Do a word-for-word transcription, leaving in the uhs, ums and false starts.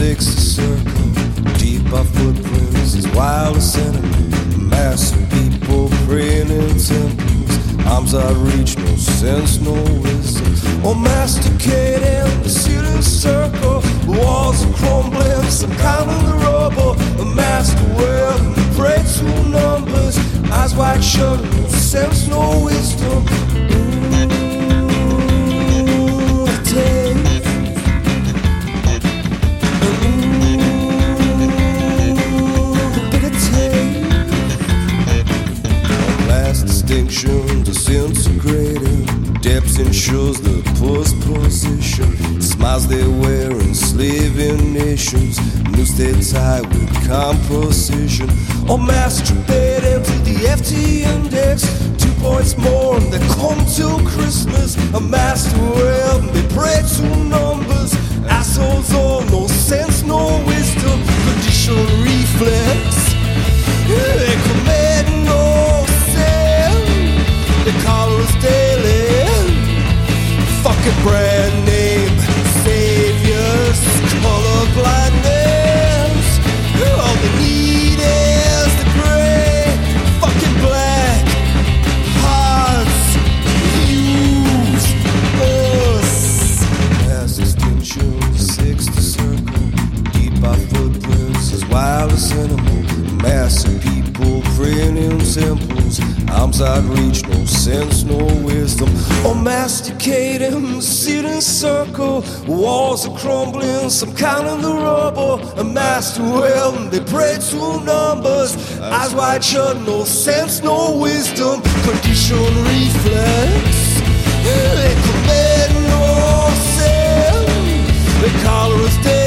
sixty circle, deep our footprints as wild as enemy. Mass of people praying in temples, arms outreach, no sense, no wisdom. Oh, masticating the city circle, walls are crumbling, some kind of the rubble. A master world, pray to numbers, eyes wide shut, no sense, no wisdom. Ooh, take. Distinction disintegrating, depth ensures the poor's position. Smiles they wear enslaving nations, noose they tie with composition. Or masturbating to the F T index, two points more and they come till Christmas. A master world and they pray to numbers, assholes all, no sense, no wisdom. Conditional reflex, yeah, they commit no sin. They call us daily, fucking brand name saviors, color blindness. All they need is the gray, fucking black hearts. Use us. Past extinction, sixty circle, deep our footprints as wild as animal. Massive people praying in temples, arms outreach, no sense, no wisdom. Oh, masticating, sit in circle, walls are crumbling, some kind of the rubble. A master well, and they pray to numbers, eyes wide shut, no sense, no wisdom. Condition reflex, they commit no sin. They call us dead.